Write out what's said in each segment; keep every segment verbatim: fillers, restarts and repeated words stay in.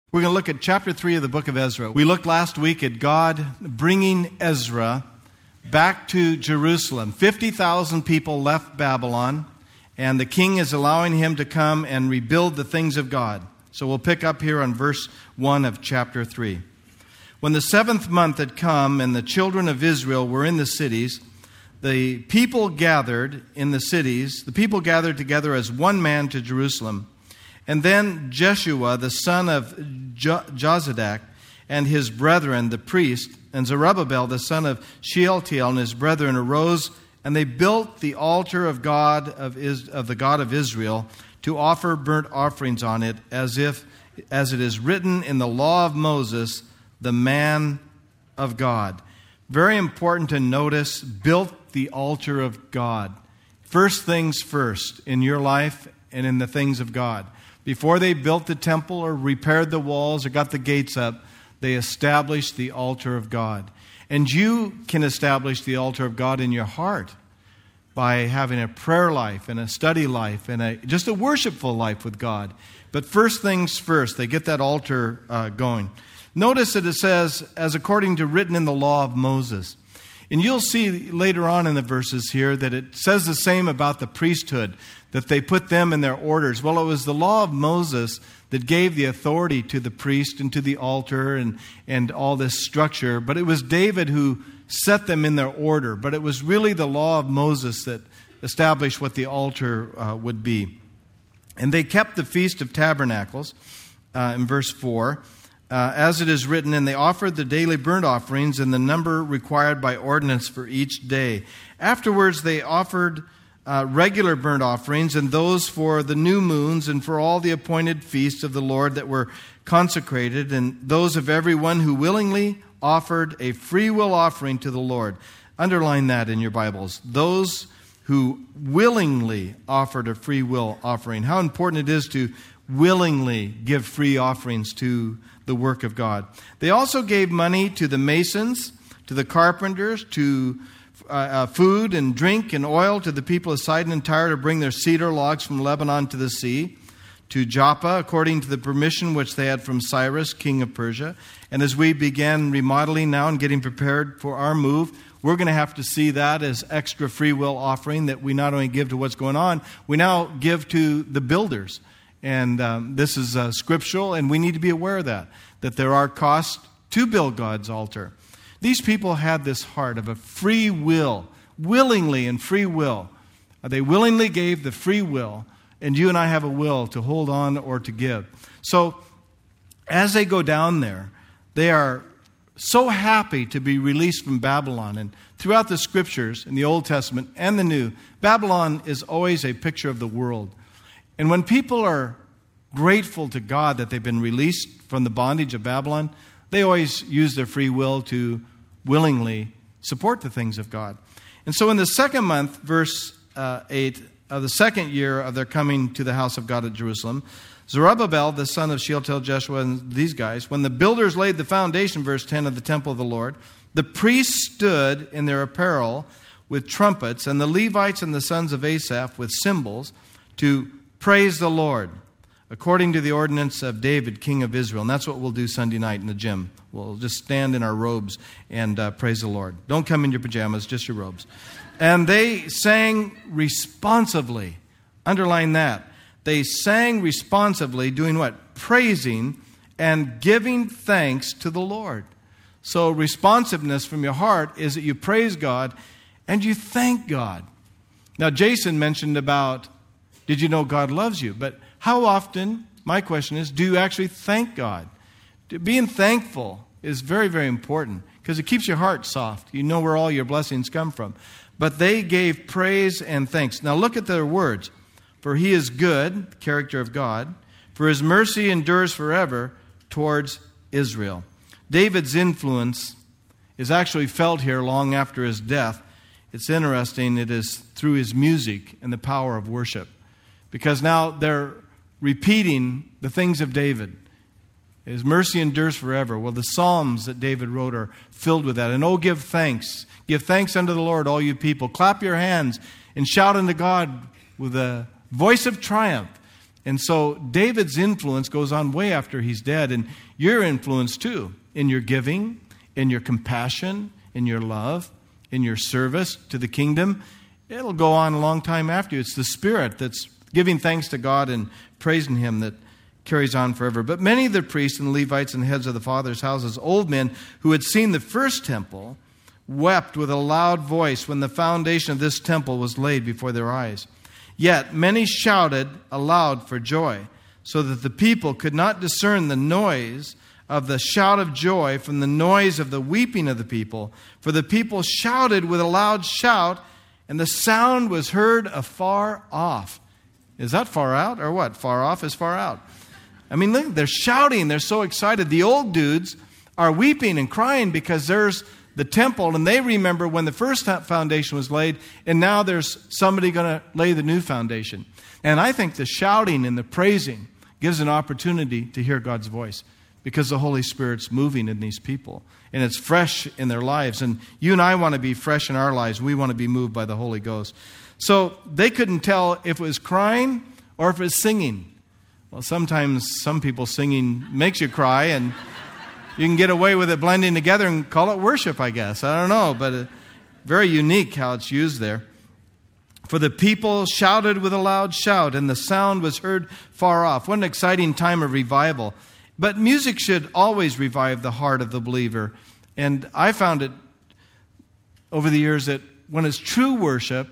We're going to look at chapter three of the book of Ezra. We looked last week at God bringing Ezra back to Jerusalem. fifty thousand people left Babylon, and the king is allowing him to come and rebuild the things of God. So we'll pick up here on verse one of chapter three. When the seventh month had come and the children of Israel were in the cities, the people gathered in the cities, the people gathered together as one man to Jerusalem. And then Jeshua, the son of Jo- Jozadak, and his brethren, the priest, and Zerubbabel, the son of Shealtiel, and his brethren arose, and they built the altar of God of, Is- of the God of Israel to offer burnt offerings on it, as if, as it is written in the law of Moses, the man of God. Very important to notice, built the altar of God. First things first in your life and in the things of God. Before they built the temple or repaired the walls or got the gates up, they established the altar of God. And you can establish the altar of God in your heart by having a prayer life and a study life and a just a worshipful life with God. But first things first, they get that altar uh, going. Notice that it says, as according to written in the law of Moses. And you'll see later on in the verses here that it says the same about the priesthood, that they put them in their orders. Well, it was the law of Moses that gave the authority to the priest and to the altar and, and all this structure. But it was David who set them in their order. But it was really the law of Moses that established what the altar uh, would be. And they kept the Feast of Tabernacles uh, in verse four. Uh, as it is written, and they offered the daily burnt offerings in the number required by ordinance for each day. Afterwards, they offered uh, regular burnt offerings and those for the new moons and for all the appointed feasts of the Lord that were consecrated, and those of everyone who willingly offered a free will offering to the Lord. Underline that in your Bibles. Those who willingly offered a free will offering. How important it is to willingly give free offerings to the work of God. They also gave money to the masons, to the carpenters, to uh, uh, food and drink and oil to the people of Sidon and Tyre to bring their cedar logs from Lebanon to the sea, to Joppa, according to the permission which they had from Cyrus, king of Persia. And as we began remodeling now and getting prepared for our move, we're going to have to see that as extra free will offering that we not only give to what's going on, we now give to the builders. And um, this is uh, scriptural, and we need to be aware of that, that there are costs to build God's altar. These people had this heart of a free will, willingly and free will. Uh, they willingly gave the free will, and you and I have a will to hold on or to give. So as they go down there, they are so happy to be released from Babylon. And throughout the scriptures in the Old Testament and the New, Babylon is always a picture of the world. And when people are grateful to God that they've been released from the bondage of Babylon, they always use their free will to willingly support the things of God. And so in the second month, verse uh, eight, of the second year of their coming to the house of God at Jerusalem, Zerubbabel, the son of Shealtiel, Jeshua, and these guys, when the builders laid the foundation, verse ten, of the temple of the Lord, the priests stood in their apparel with trumpets, and the Levites and the sons of Asaph with cymbals to praise the Lord, according to the ordinance of David, king of Israel. And that's what we'll do Sunday night in the gym. We'll just stand in our robes and uh, praise the Lord. Don't come in your pajamas, just your robes. And they sang responsively. Underline that. They sang responsively, doing what? Praising and giving thanks to the Lord. So responsiveness from your heart is that you praise God and you thank God. Now, Jason mentioned about, did you know God loves you? But how often, my question is, do you actually thank God? Being thankful is very, very important because it keeps your heart soft. You know where all your blessings come from. But they gave praise and thanks. Now look at their words. For he is good, the character of God. For his mercy endures forever towards Israel. David's influence is actually felt here long after his death. It's interesting, it is through his music and the power of worship. Because now they're repeating the things of David. His mercy endures forever. Well, the Psalms that David wrote are filled with that. And oh, give thanks. Give thanks unto the Lord, all you people. Clap your hands and shout unto God with a voice of triumph. And so David's influence goes on way after he's dead, and your influence too, in your giving, in your compassion, in your love, in your service to the kingdom. It'll go on a long time after you. It's the Spirit that's giving thanks to God and praising Him that carries on forever. But many of the priests and Levites and heads of the fathers' houses, old men who had seen the first temple, wept with a loud voice when the foundation of this temple was laid before their eyes. Yet many shouted aloud for joy, so that the people could not discern the noise of the shout of joy from the noise of the weeping of the people. For the people shouted with a loud shout, and the sound was heard afar off. Is that far out or what? Far off is far out. I mean, look, they're shouting. They're so excited. The old dudes are weeping and crying because there's the temple, and they remember when the first foundation was laid, and now there's somebody going to lay the new foundation. And I think the shouting and the praising gives an opportunity to hear God's voice because the Holy Spirit's moving in these people, and it's fresh in their lives. And you and I want to be fresh in our lives. We want to be moved by the Holy Ghost. So they couldn't tell if it was crying or if it was singing. Well, sometimes some people singing makes you cry, and you can get away with it blending together and call it worship, I guess. I don't know, but it's very unique how it's used there. For the people shouted with a loud shout, and the sound was heard far off. What an exciting time of revival. But music should always revive the heart of the believer. And I found it over the years that when it's true worship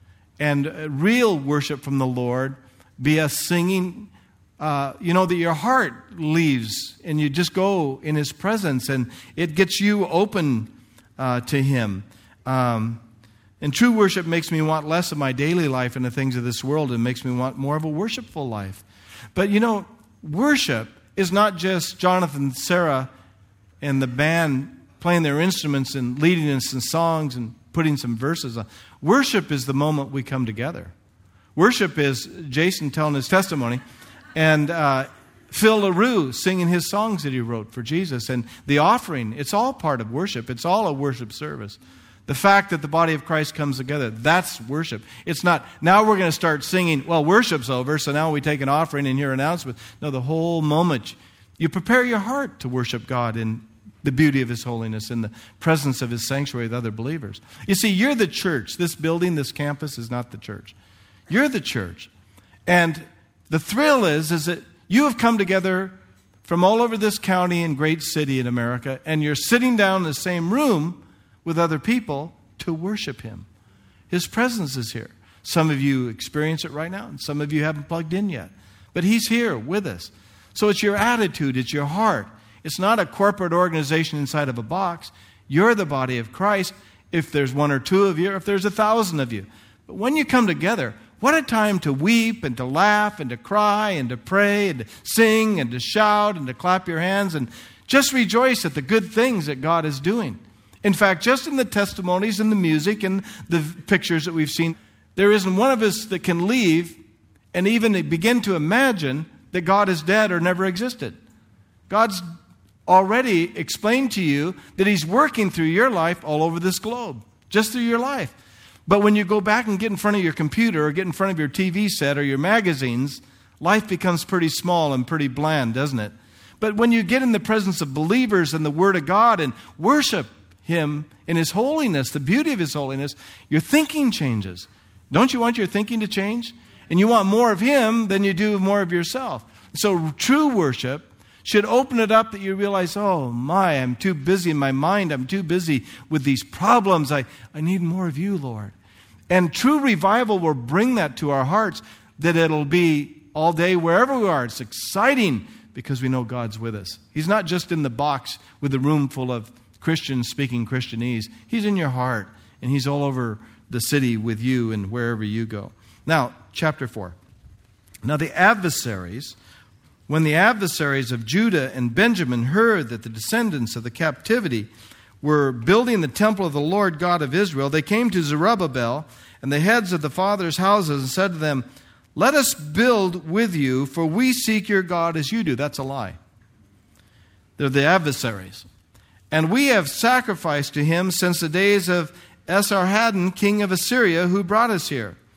and real worship from the Lord, be us singing, Uh, you know, that your heart leaves and you just go in His presence, and it gets you open uh, to Him. Um, and true worship makes me want less of my daily life and the things of this world, and makes me want more of a worshipful life. But, you know, worship is not just Jonathan and Sarah and the band playing their instruments and leading us in songs and putting some verses on. Worship is the moment we come together. Worship is Jason telling his testimony, and uh, Phil LaRue singing his songs that he wrote for Jesus. And the offering, it's all part of worship. It's all a worship service. The fact that the body of Christ comes together, that's worship. It's not, now we're going to start singing, well, worship's over, so now we take an offering and hear announcements. No, the whole moment, you prepare your heart to worship God in the beauty of His holiness, in the presence of His sanctuary with other believers. You see, you're the church. This building, this campus is not the church. You're the church. And the thrill is, is that you have come together from all over this county and great city in America, and you're sitting down in the same room with other people to worship Him. His presence is here. Some of you experience it right now, and some of you haven't plugged in yet. But He's here with us. So it's your attitude, it's your heart. It's not a corporate organization inside of a box. You're the body of Christ, if there's one or two of you, or if there's a thousand of you. But when you come together, what a time to weep and to laugh and to cry and to pray and to sing and to shout and to clap your hands and just rejoice at the good things that God is doing. In fact, just in the testimonies and the music and the pictures that we've seen, there isn't one of us that can leave and even begin to imagine that God is dead or never existed. God's already explained to you that He's working through your life all over this globe, just through your life. But when you go back and get in front of your computer or get in front of your T V set or your magazines, life becomes pretty small and pretty bland, doesn't it? But when you get in the presence of believers and the Word of God and worship Him in His holiness, the beauty of His holiness, your thinking changes. Don't you want your thinking to change? And you want more of Him than you do more of yourself. So true worship should open it up that you realize, oh my, I'm too busy in my mind. I'm too busy with these problems. I, I need more of You, Lord. And true revival will bring that to our hearts, that it'll be all day wherever we are. It's exciting because we know God's with us. He's not just in the box with a room full of Christians speaking Christianese. He's in your heart, and He's all over the city with you and wherever you go. Now, chapter four. Now the adversaries... When the adversaries of Judah and Benjamin heard that the descendants of the captivity were building the temple of the Lord God of Israel, they came to Zerubbabel and the heads of the fathers' houses and said to them, "Let us build with you, for we seek your God as you do." That's a lie. They're the adversaries. "And we have sacrificed to Him since the days of Esarhaddon, king of Assyria, who brought us here.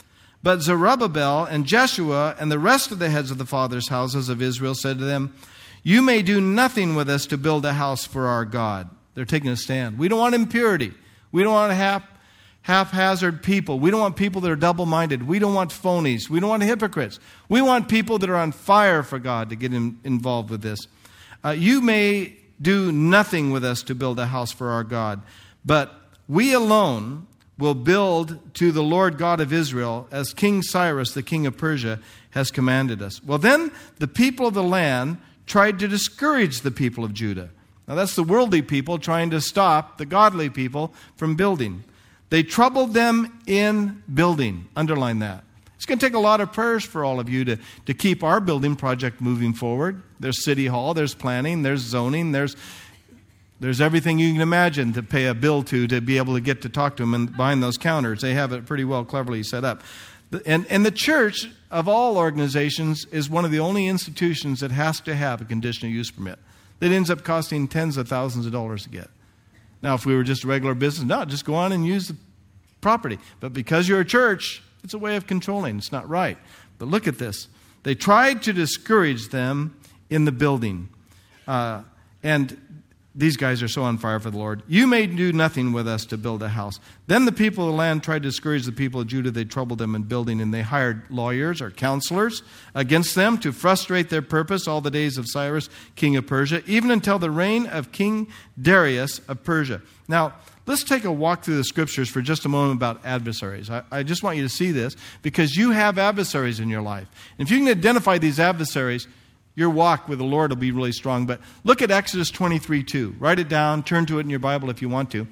But Zerubbabel and Jeshua and the rest of the heads of the fathers' houses of Israel said to them, you may do nothing with us to build a house for our God. They're taking a stand. We don't want impurity. We don't want half, haphazard people. We don't want people that are double-minded. We don't want phonies. We don't want hypocrites. We want people that are on fire for God to get in, involved with this. Uh, you may do nothing with us to build a house for our God, but we alone will build to the Lord God of Israel, as King Cyrus, the king of Persia, has commanded us. Well, then the people of the land tried to discourage the people of Judah. Now, that's the worldly people trying to stop the godly people from building. They troubled them in building. Underline that. It's going to take a lot of prayers for all of you to, to keep our building project moving forward. There's City Hall, there's planning, there's zoning, there's there's everything you can imagine to pay a bill to to be able to get to talk to them and behind those counters. They have it pretty well cleverly set up. And, and the church of all organizations is one of the only institutions that has to have a conditional use permit. That ends up costing tens of thousands of dollars to get. Now, if we were just a regular business, no, just go on and use the property. But because you're a church, it's a way of controlling. It's not right. But look at this. They tried to discourage them in the building. Uh, and these guys are so on fire for the Lord. You may do nothing with us to build a house. Then the people of the land tried to discourage the people of Judah. They troubled them in building, and they hired lawyers or counselors against them to frustrate their purpose all the days of Cyrus, king of Persia, even until the reign of King Darius of Persia. Now, let's take a walk through the scriptures for just a moment about adversaries. I, I just want you to see this because you have adversaries in your life. And if you can identify these adversaries, your walk with the Lord will be really strong. But look at Exodus twenty-three two. Write it down. Turn to it in your Bible if you want to.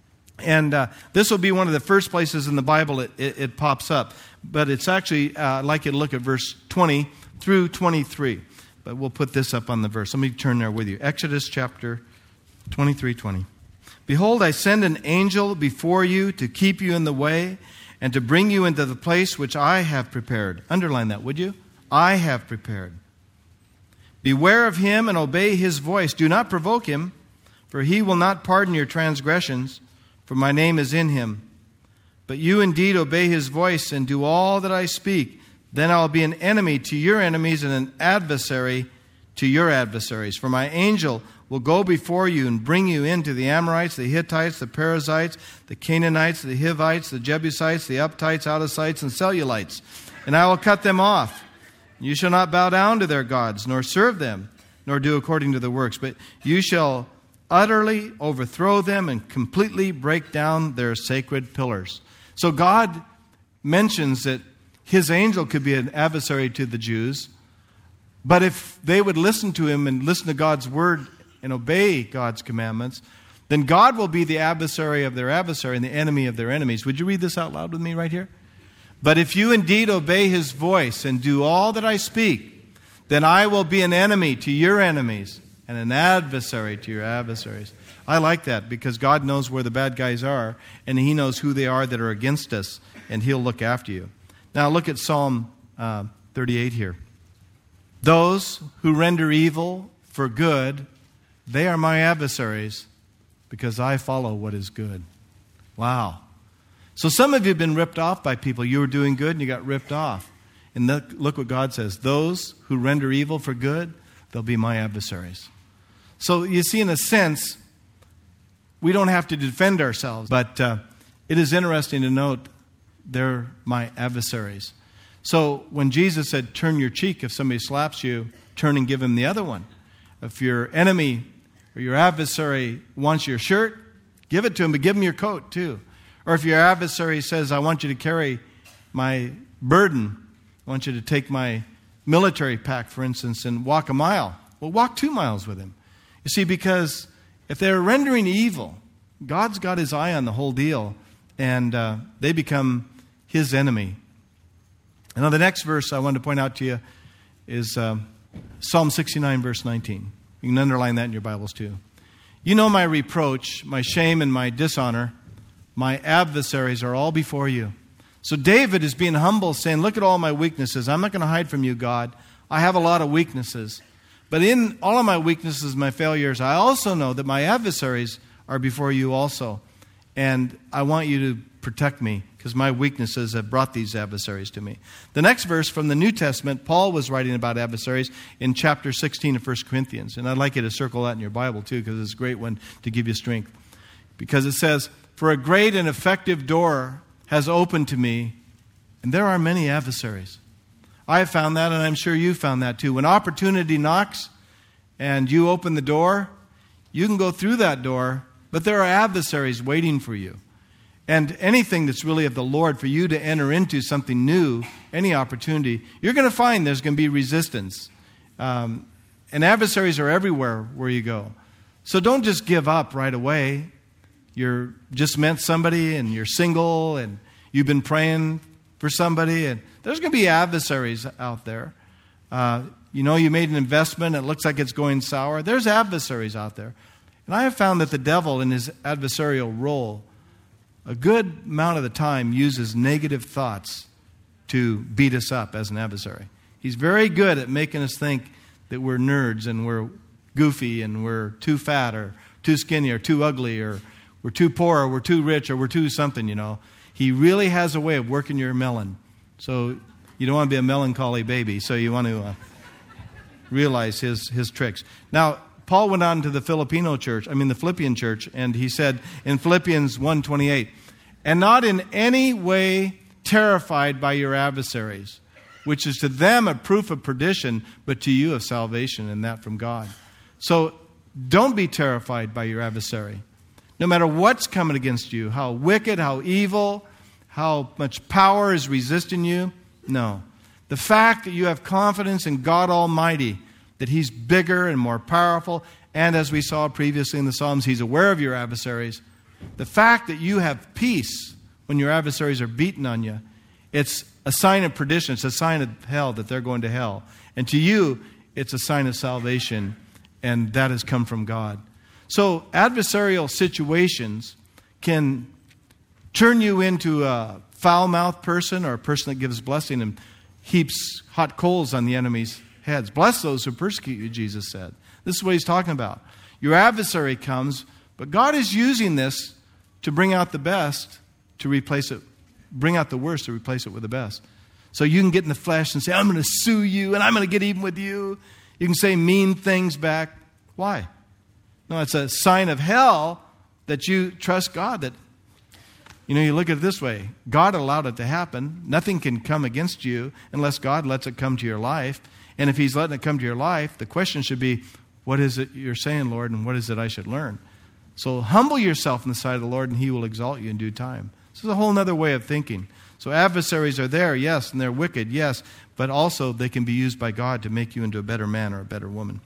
And uh, this will be one of the first places in the Bible it, it, it pops up. But it's actually, uh, I'd like you to look at verse twenty through twenty-three. But we'll put this up on the verse. Let me turn there with you. Exodus chapter twenty-three twenty. Behold, I send an angel before you to keep you in the way and to bring you into the place which I have prepared. Underline that, would you? I have prepared. Beware of him and obey his voice. Do not provoke him, for he will not pardon your transgressions, for my name is in him. But you indeed obey his voice and do all that I speak. Then I will be an enemy to your enemies and an adversary to your adversaries. For my angel will go before you and bring you into the Amorites, the Hittites, the Perizzites, the Canaanites, the Hivites, the Jebusites, the Uptites, Outasites, and Cellulites. And I will cut them off. You shall not bow down to their gods, nor serve them, nor do according to the works. But you shall utterly overthrow them and completely break down their sacred pillars. So God mentions that his angel could be an adversary to the Jews. But if they would listen to him and listen to God's word and obey God's commandments, then God will be the adversary of their adversary and the enemy of their enemies. Would you read this out loud with me right here? But if you indeed obey his voice and do all that I speak, then I will be an enemy to your enemies and an adversary to your adversaries. I like that because God knows where the bad guys are and he knows who they are that are against us and he'll look after you. Now look at Psalm uh, thirty-eight here. Those who render evil for good, they are my adversaries because I follow what is good. Wow. So some of you have been ripped off by people. You were doing good and you got ripped off. And look, look what God says. Those who render evil for good, they'll be my adversaries. So you see, in a sense, we don't have to defend ourselves. But uh, it is interesting to note they're my adversaries. So when Jesus said, turn your cheek, if somebody slaps you, turn and give him the other one. If your enemy or your adversary wants your shirt, give it to him, but give him your coat too. Or if your adversary says, I want you to carry my burden, I want you to take my military pack, for instance, and walk a mile. Well, walk two miles with him. You see, because if they're rendering evil, God's got his eye on the whole deal, and uh, they become his enemy. And now the next verse I want to point out to you is um, Psalm sixty-nine, verse nineteen. You can underline that in your Bibles too. You know my reproach, my shame, and my dishonor. My adversaries are all before you. So David is being humble, saying, look at all my weaknesses. I'm not going to hide from you, God. I have a lot of weaknesses. But in all of my weaknesses, my failures, I also know that my adversaries are before you also. and I want you to protect me because my weaknesses have brought these adversaries to me. The next verse from the New Testament, Paul was writing about adversaries in chapter sixteen of First Corinthians. And I'd like you to circle that in your Bible too, because it's a great one to give you strength. Because it says, "For a great and effective door has opened to me, and there are many adversaries." I have found that, and I'm sure you found that too. When opportunity knocks and you open the door, you can go through that door, but there are adversaries waiting for you. And anything that's really of the Lord, for you to enter into something new, any opportunity, you're going to find there's going to be resistance. Um, and adversaries are everywhere where you go. So don't just give up right away. You're just met somebody and you're single and you've been praying for somebody, and there's going to be adversaries out there. Uh, you know, you made an investment, it looks like it's going sour. There's adversaries out there. And I have found that the devil in his adversarial role a good amount of the time uses negative thoughts to beat us up as an adversary. He's very good at making us think that we're nerds and we're goofy and we're too fat or too skinny or too ugly or we're too poor or we're too rich or we're too something, you know. He really has a way of working your melon. So you don't want to be a melancholy baby, so you want to uh, realize his, his tricks. Now, Paul went on to the Filipino church, I mean the Philippian church, and he said in Philippians one twenty-eight, "And not in any way terrified by your adversaries, which is to them a proof of perdition, but to you of salvation, and that from God." So don't be terrified by your adversary. No matter what's coming against you, how wicked, how evil, how much power is resisting you, no. The fact that you have confidence in God Almighty, that He's bigger and more powerful, and as we saw previously in the Psalms, He's aware of your adversaries. The fact that you have peace when your adversaries are beating on you, it's a sign of perdition. It's a sign of hell, that they're going to hell. And to you, it's a sign of salvation, and that has come from God. So adversarial situations can turn you into a foul-mouthed person or a person that gives blessing and heaps hot coals on the enemy's heads. Bless those who persecute you, Jesus said. This is what he's talking about. Your adversary comes, but God is using this to bring out the best, to replace it, bring out the worst to replace it with the best. So you can get in the flesh and say, "I'm going to sue you and I'm going to get even with you." You can say mean things back. Why? No, it's a sign of hell that you trust God. That, you know, you look at it this way. God allowed it to happen. Nothing can come against you unless God lets it come to your life. And if He's letting it come to your life, the question should be, what is it you're saying, Lord, and what is it I should learn? So humble yourself in the sight of the Lord, and He will exalt you in due time. This is a whole other way of thinking. So adversaries are there, yes, and they're wicked, yes, but also they can be used by God to make you into a better man or a better woman.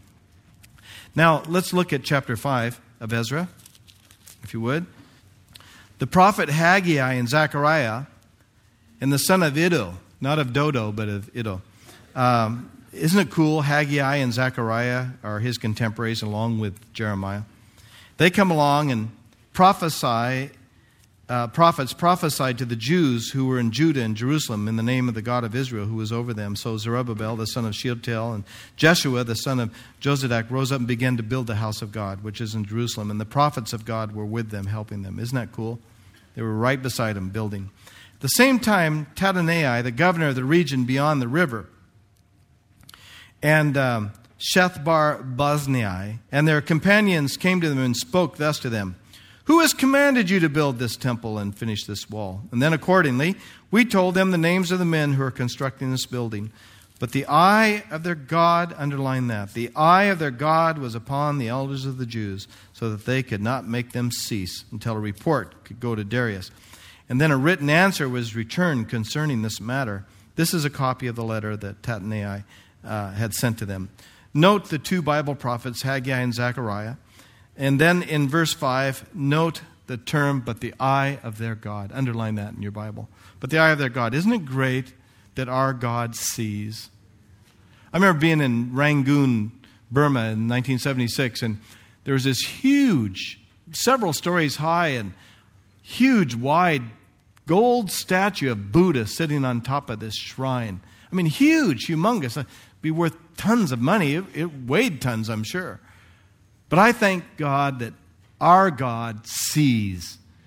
Now, let's look at chapter five of Ezra, if you would. The prophet Haggai and Zechariah, and the son of Iddo, not of Dodo, but of Iddo. Um, isn't it cool? Haggai and Zechariah are his contemporaries along with Jeremiah. They come along and prophesy, uh, prophets prophesied to the Jews who were in Judah and Jerusalem in the name of the God of Israel who was over them. So Zerubbabel, the son of Shealtiel, and Jeshua, the son of Jozadak, rose up and began to build the house of God, which is in Jerusalem. And the prophets of God were with them, helping them. Isn't that cool? They were right beside him, building. At the same time, Tadenai, the governor of the region beyond the river, and um, Shethbar-Boznai and their companions came to them and spoke thus to them, "Who has commanded you to build this temple and finish this wall?" And then accordingly, we told them the names of the men who are constructing this building. But the eye of their God, underline that, the eye of their God was upon the elders of the Jews, so that they could not make them cease until a report could go to Darius. And then a written answer was returned concerning this matter. This is a copy of the letter that Tadenai uh, had sent to them. Note the two Bible prophets, Haggai and Zechariah. And then in verse five, note the term, "but the eye of their God." Underline that in your Bible. But the eye of their God. Isn't it great that our God sees? I remember being in Rangoon, Burma in nineteen seventy-six, and there was this huge, several stories high and huge, wide gold statue of Buddha sitting on top of this shrine. I mean, huge, humongous. It'd be worth tons of money. It, it weighed tons, I'm sure. But I thank God that our God sees.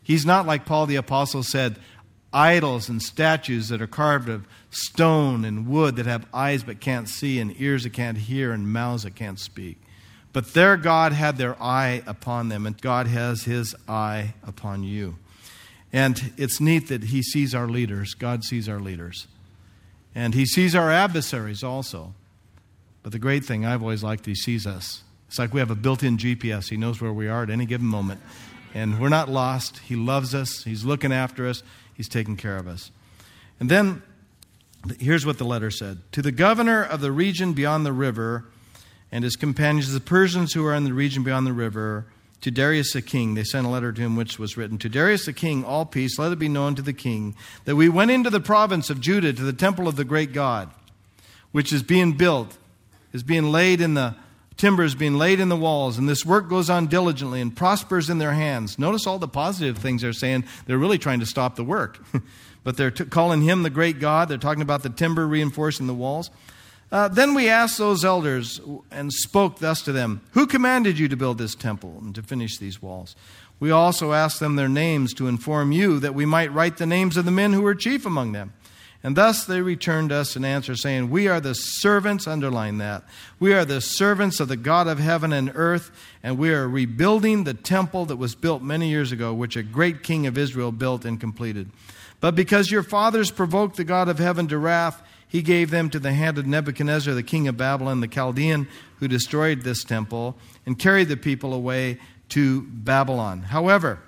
He's not like Paul the Apostle said, idols and statues that are carved of stone and wood that have eyes but can't see and ears that can't hear and mouths that can't speak. But their God had their eye upon them, and God has his eye upon you. And it's neat that he sees our leaders. God sees our leaders. And he sees our adversaries also. But the great thing I've always liked, he sees us. It's like we have a built-in G P S. He knows where we are at any given moment. And we're not lost. He loves us. He's looking after us. He's taking care of us. And then, here's what the letter said. To the governor of the region beyond the river and his companions, the Persians who are in the region beyond the river, to Darius the king, they sent a letter to him which was written, to Darius the king, all peace, let it be known to the king, that we went into the province of Judah to the temple of the great God, which is being built, is being laid in the timbers, being laid in the walls, and this work goes on diligently and prospers in their hands. Notice all the positive things they're saying. They're really trying to stop the work. But they're t- calling him the great God. They're talking about the timber reinforcing the walls. Uh, then we asked those elders and spoke thus to them, who commanded you to build this temple and to finish these walls? We also asked them their names to inform you that we might write the names of the men who were chief among them. And thus they returned us an answer saying, we are the servants, underline that, we are the servants of the God of heaven and earth, and we are rebuilding the temple that was built many years ago, which a great king of Israel built and completed. But because your fathers provoked the God of heaven to wrath, he gave them to the hand of Nebuchadnezzar, the king of Babylon, the Chaldean, who destroyed this temple and carried the people away to Babylon. However,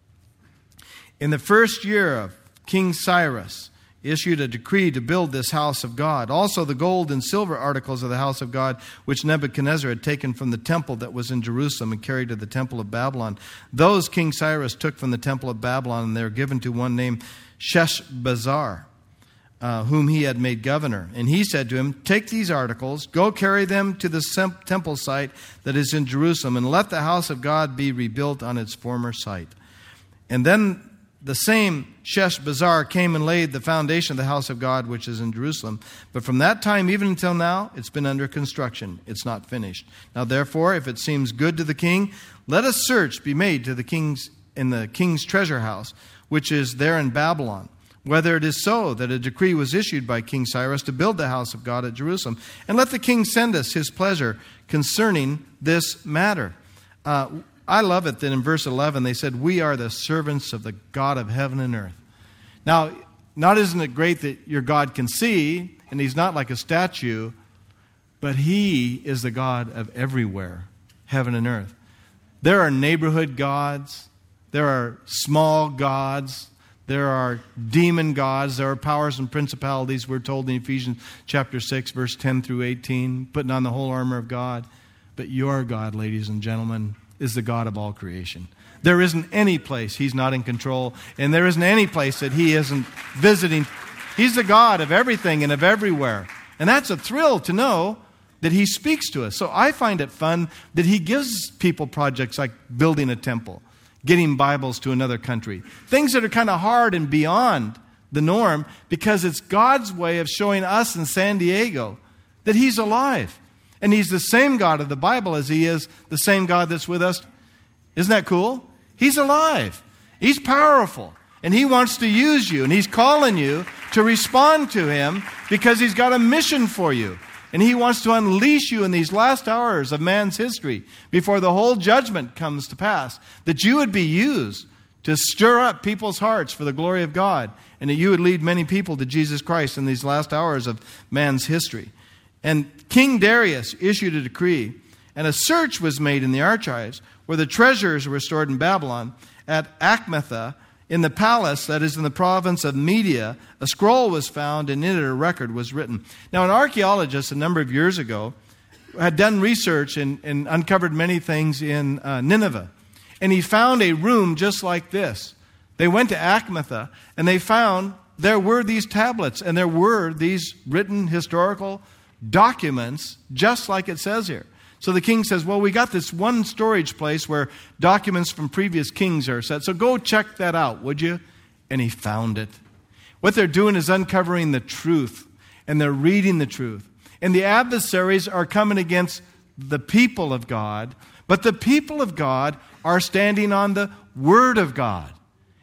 in the first year of King Cyrus, issued a decree to build this house of God. Also the gold and silver articles of the house of God, which Nebuchadnezzar had taken from the temple that was in Jerusalem and carried to the temple of Babylon. Those King Cyrus took from the temple of Babylon, and they were given to one named Sheshbazzar, uh, whom he had made governor. And he said to him, take these articles, go carry them to the sem- temple site that is in Jerusalem, and let the house of God be rebuilt on its former site. And then the same Sheshbazzar came and laid the foundation of the house of God, which is in Jerusalem. But from that time, even until now, it's been under construction. It's not finished. Now, therefore, if it seems good to the king, let a search be made to the king's in the king's treasure house, which is there in Babylon, whether it is so that a decree was issued by King Cyrus to build the house of God at Jerusalem. And let the king send us his pleasure concerning this matter. Uh, I love it that in verse eleven they said, we are the servants of the God of heaven and earth. Now, not isn't it great that your God can see, and he's not like a statue, but he is the God of everywhere, heaven and earth. There are neighborhood gods. There are small gods. There are demon gods. There are powers and principalities, we're told in Ephesians chapter six, verse ten through eighteen, putting on the whole armor of God. But your God, ladies and gentlemen, is the God of all creation. There isn't any place he's not in control, and there isn't any place that he isn't visiting. He's the God of everything and of everywhere. And that's a thrill to know that he speaks to us. So I find it fun that he gives people projects like building a temple, getting Bibles to another country, things that are kind of hard and beyond the norm, because it's God's way of showing us in San Diego that he's alive. And he's the same God of the Bible as he is the same God that's with us. Isn't that cool? He's alive. He's powerful. And he wants to use you. And he's calling you to respond to him because he's got a mission for you. And he wants to unleash you in these last hours of man's history before the whole judgment comes to pass. That you would be used to stir up people's hearts for the glory of God. And that you would lead many people to Jesus Christ in these last hours of man's history. And King Darius issued a decree, and a search was made in the archives where the treasures were stored in Babylon. At Achmetha, in the palace that is in the province of Media, a scroll was found, and in it a record was written. Now, an archaeologist a number of years ago had done research and, and uncovered many things in uh, Nineveh. And he found a room just like this. They went to Achmetha, and they found there were these tablets, and there were these written historical documents, just like it says here. So the king says, well, we got this one storage place where documents from previous kings are set, so go check that out, would you? And he found it. What they're doing is uncovering the truth, and they're reading the truth. And the adversaries are coming against the people of God, but the people of God are standing on the Word of God.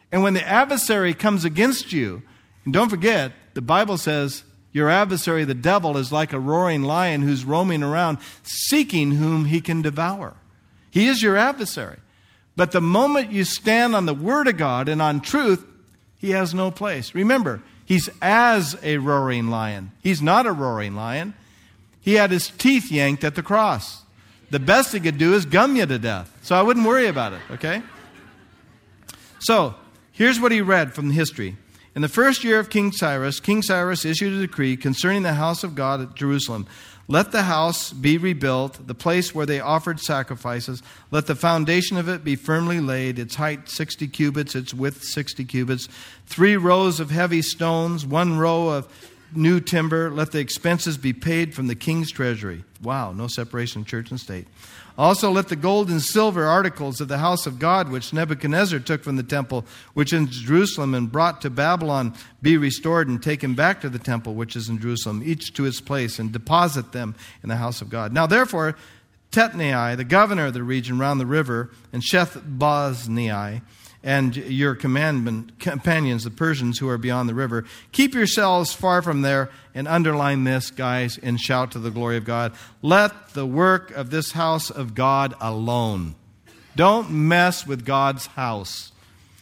And when the adversary comes against you, and don't forget, the Bible says your adversary, the devil, is like a roaring lion who's roaming around seeking whom he can devour. He is your adversary. But the moment you stand on the Word of God and on truth, he has no place. Remember, he's as a roaring lion. He's not a roaring lion. He had his teeth yanked at the cross. The best he could do is gum you to death. So I wouldn't worry about it, okay? So, here's what he read from history. In the first year of King Cyrus, King Cyrus issued a decree concerning the house of God at Jerusalem. Let the house be rebuilt, the place where they offered sacrifices. Let the foundation of it be firmly laid, its height sixty cubits, its width sixty cubits. Three rows of heavy stones, one row of new timber. Let the expenses be paid from the king's treasury. Wow, no separation of church and state. Also, let the gold and silver articles of the house of God, which Nebuchadnezzar took from the temple, which is in Jerusalem, and brought to Babylon, be restored and taken back to the temple, which is in Jerusalem, each to its place, and deposit them in the house of God. Now, therefore, Tetnai, the governor of the region round the river, and Shethboznai, and your commandment, companions, the Persians who are beyond the river, keep yourselves far from there, and underline this, guys, and shout to the glory of God. Let the work of this house of God alone. Don't mess with God's house.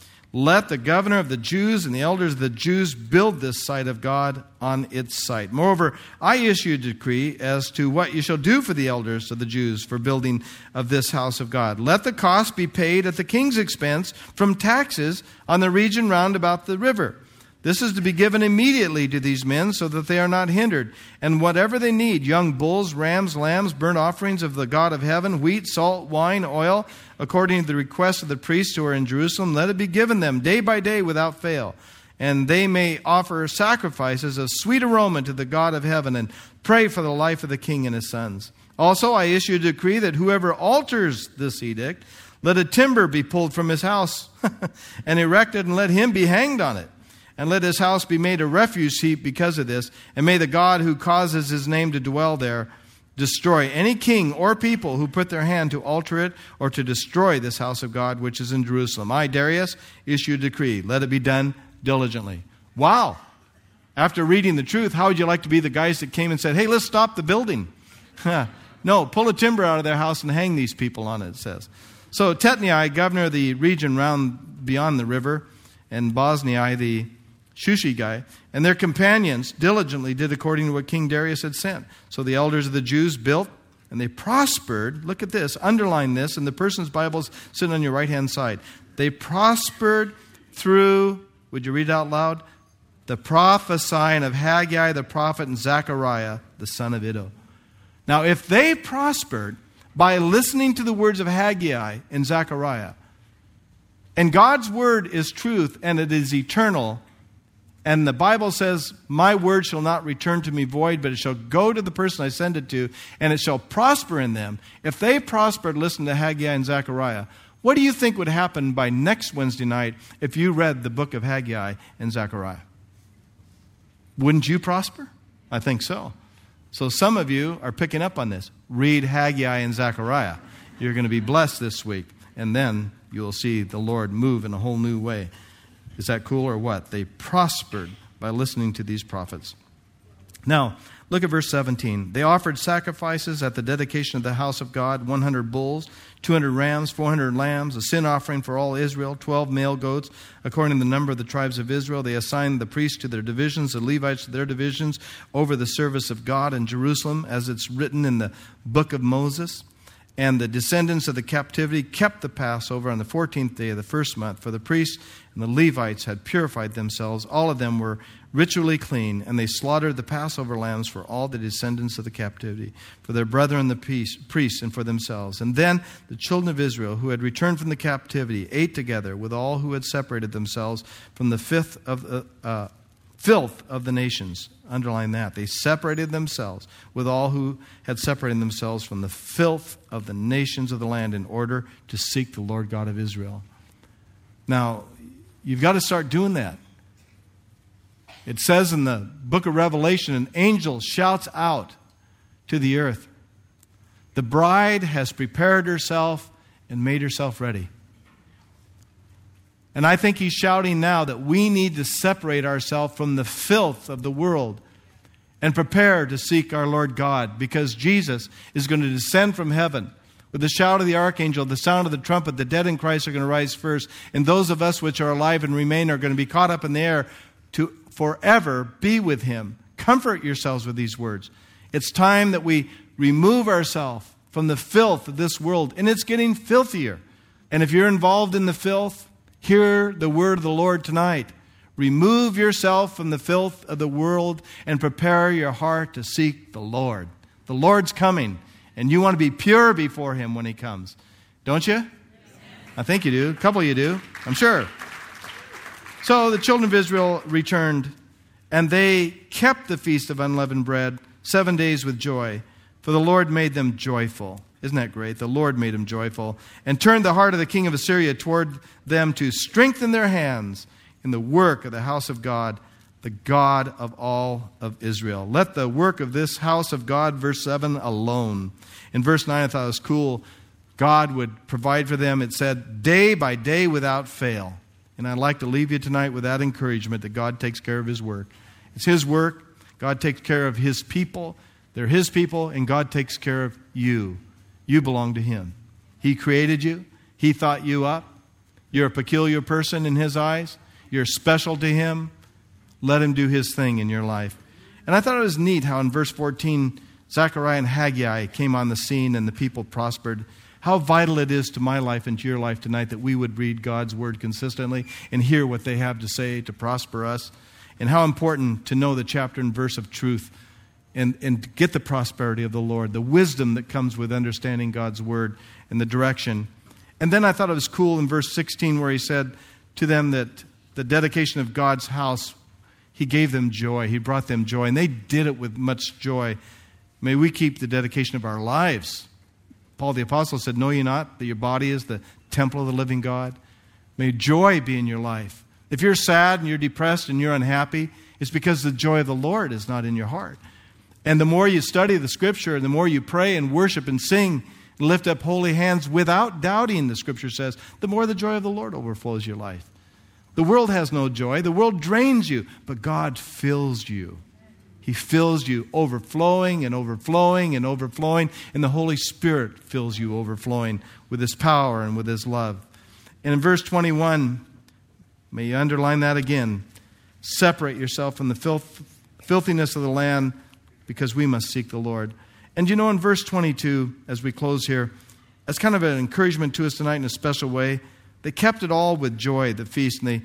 Let the governor of the Jews and the elders of the Jews build this site of God on its site. Moreover, I issue a decree as to what you shall do for the elders of the Jews for building of this house of God. Let the cost be paid at the king's expense from taxes on the region round about the river. This is to be given immediately to these men so that they are not hindered. And whatever they need, young bulls, rams, lambs, burnt offerings of the God of heaven, wheat, salt, wine, oil, according to the request of the priests who are in Jerusalem, let it be given them day by day without fail. And they may offer sacrifices of sweet aroma to the God of heaven and pray for the life of the king and his sons. Also, I issue a decree that whoever alters this edict, let a timber be pulled from his house and erected, and let him be hanged on it. And let his house be made a refuse heap because of this. And may the God who causes his name to dwell there destroy any king or people who put their hand to alter it or to destroy this house of God which is in Jerusalem. I, Darius, issue a decree. Let it be done diligently. Wow. After reading the truth, how would you like to be the guys that came and said, hey, let's stop the building? No, pull a timber out of their house and hang these people on it, it says. So Tetnai, governor of the region round beyond the river, and Boznai, the Shushi guy, and their companions diligently did according to what King Darius had sent. So the elders of the Jews built, and they prospered. Look at this. Underline this, and the person's Bible's sitting on your right-hand side. They prospered through, would you read it out loud? The prophesying of Haggai the prophet and Zechariah, the son of Iddo. Now, if they prospered by listening to the words of Haggai and Zechariah, and God's word is truth, and it is eternal, and the Bible says, my word shall not return to me void, but it shall go to the person I send it to, and it shall prosper in them. If they prospered, listen to Haggai and Zechariah. What do you think would happen by next Wednesday night if you read the book of Haggai and Zechariah? Wouldn't you prosper? I think so. So some of you are picking up on this. Read Haggai and Zechariah. You're going to be blessed this week, and then you will see the Lord move in a whole new way. Is that cool or what? They prospered by listening to these prophets. Now, look at verse seventeen. They offered sacrifices at the dedication of the house of God, one hundred bulls, two hundred rams, four hundred lambs, a sin offering for all Israel, twelve male goats, according to the number of the tribes of Israel. They assigned the priests to their divisions, the Levites to their divisions, over the service of God in Jerusalem, as it's written in the book of Moses. And the descendants of the captivity kept the Passover on the fourteenth day of the first month. For the priests and the Levites had purified themselves. All of them were ritually clean, and they slaughtered the Passover lambs for all the descendants of the captivity, for their brethren the priests, and for themselves. And then the children of Israel, who had returned from the captivity, ate together with all who had separated themselves from the fifth of the uh, filth of the nations. Underline that. They separated themselves with all who had separated themselves from the filth of the nations of the land in order to seek the Lord God of Israel. Now, you've got to start doing that. It says in the book of Revelation, an angel shouts out to the earth, the bride has prepared herself and made herself ready. And I think he's shouting now that we need to separate ourselves from the filth of the world and prepare to seek our Lord God, because Jesus is going to descend from heaven with the shout of the archangel, the sound of the trumpet. The dead in Christ are going to rise first, and those of us which are alive and remain are going to be caught up in the air to forever be with him. Comfort yourselves with these words. It's time that we remove ourselves from the filth of this world, and it's getting filthier. And if you're involved in the filth, hear the word of the Lord tonight. Remove yourself from the filth of the world and prepare your heart to seek the Lord. The Lord's coming, and you want to be pure before him when he comes. Don't you? Yes. I think you do. A couple of you do, I'm sure. So the children of Israel returned, and they kept the feast of unleavened bread seven days with joy, for the Lord made them joyful. Isn't that great? The Lord made them joyful, and turned the heart of the king of Assyria toward them to strengthen their hands in the work of the house of God, the God of all of Israel. Let the work of this house of God, verse seven, alone. In verse nine, I thought it was cool. God would provide for them. It said, day by day without fail. And I'd like to leave you tonight with that encouragement that God takes care of his work. It's his work. God takes care of his people. They're his people, and God takes care of you. You belong to him. He created you. He thought you up. You're a peculiar person in his eyes. You're special to him. Let him do his thing in your life. And I thought it was neat how in verse fourteen, Zechariah and Haggai came on the scene and the people prospered. How vital it is to my life and to your life tonight that we would read God's word consistently and hear what they have to say to prosper us. And how important to know the chapter and verse of truth and, and get the prosperity of the Lord, the wisdom that comes with understanding God's word and the direction. And then I thought it was cool in verse sixteen where he said to them that the dedication of God's house, he gave them joy. He brought them joy, and they did it with much joy. May we keep the dedication of our lives. Paul the Apostle said, know ye not that your body is the temple of the living God? May joy be in your life. If you're sad and you're depressed and you're unhappy, it's because the joy of the Lord is not in your heart. And the more you study the Scripture, and the more you pray and worship and sing, and lift up holy hands without doubting, the Scripture says, the more the joy of the Lord overflows your life. The world has no joy. The world drains you, but God fills you. He fills you overflowing and overflowing and overflowing, and the Holy Spirit fills you overflowing with his power and with his love. And in verse twenty-one, may you underline that again. Separate yourself from the filth, filthiness of the land, because we must seek the Lord. And you know, in verse twenty-two, as we close here, as kind of an encouragement to us tonight in a special way, they kept it all with joy, the feast, and they,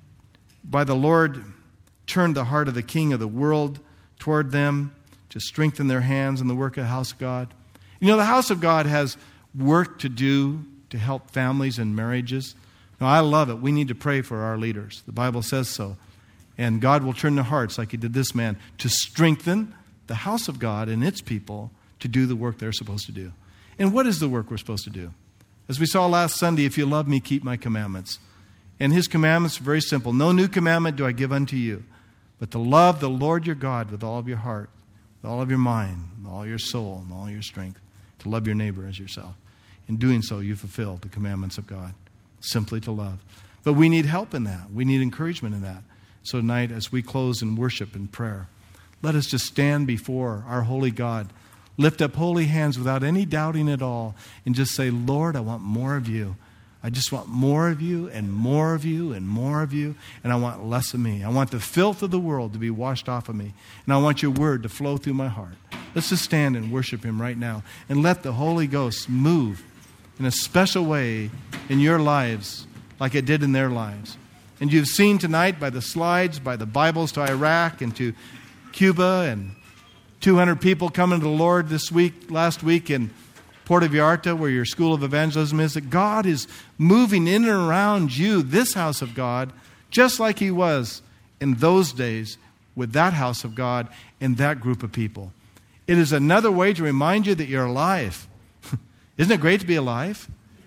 by the Lord, turned the heart of the king of the world toward them to strengthen their hands in the work of the house of God. You know, the house of God has work to do to help families and marriages. Now, I love it. We need to pray for our leaders. The Bible says so. And God will turn their hearts, like he did this man, to strengthen the house of God and its people to do the work they're supposed to do. And what is the work we're supposed to do? As we saw last Sunday, if you love me, keep my commandments. And his commandments are very simple. No new commandment do I give unto you, but to love the Lord your God with all of your heart, with all of your mind, with all your soul, and all your strength. To love your neighbor as yourself. In doing so, you fulfill the commandments of God. Simply to love. But we need help in that. We need encouragement in that. So tonight, as we close in worship and prayer, let us just stand before our holy God. Lift up holy hands without any doubting at all and just say, Lord, I want more of you. I just want more of you and more of you and more of you, and I want less of me. I want the filth of the world to be washed off of me, and I want your word to flow through my heart. Let's just stand and worship him right now and let the Holy Ghost move in a special way in your lives like it did in their lives. And you've seen tonight by the slides, by the Bibles to Iraq and to Cuba, and two hundred people coming to the Lord this week, last week in Puerto Vallarta, where your school of evangelism is, that God is moving in and around you, this house of God, just like he was in those days with that house of God and that group of people. It is another way to remind you that you're alive. Isn't it great to be alive?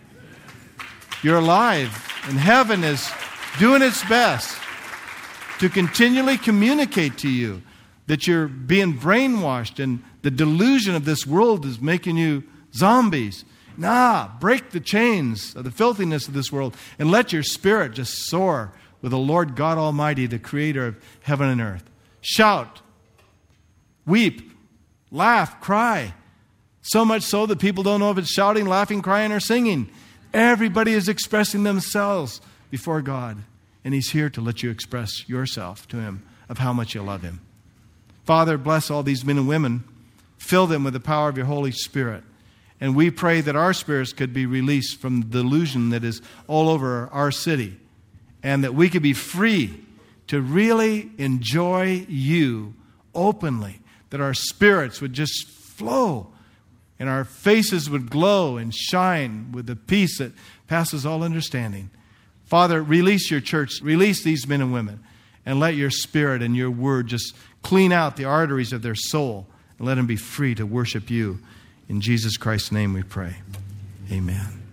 You're alive, and heaven is doing its best to continually communicate to you that you're being brainwashed and the delusion of this world is making you zombies. Nah, break the chains of the filthiness of this world and let your spirit just soar with the Lord God Almighty, the creator of heaven and earth. Shout, weep, laugh, cry. So much so that people don't know if it's shouting, laughing, crying, or singing. Everybody is expressing themselves before God. And He's here to let you express yourself to Him of how much you love Him. Father, bless all these men and women. Fill them with the power of your Holy Spirit. And we pray that our spirits could be released from the delusion that is all over our city. And that we could be free to really enjoy you openly. That our spirits would just flow. And our faces would glow and shine with the peace that passes all understanding. Father, release your church. Release these men and women. And let your Spirit and your word just clean out the arteries of their soul. And let them be free to worship you. In Jesus Christ's name we pray. Amen.